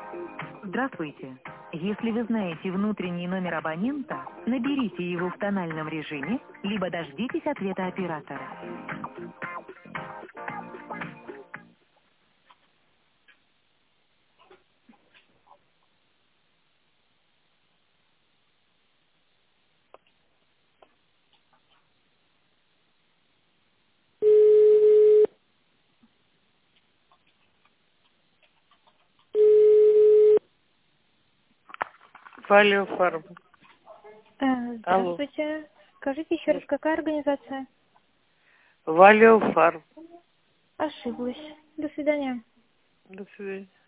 Здравствуйте. Если вы знаете внутренний номер абонента, наберите его в тональном режиме, либо дождитесь ответа оператора. Валиофарм. Алло. Здравствуйте. Скажите еще раз, какая организация? Валиофарм. Ошиблась. До свидания. До свидания.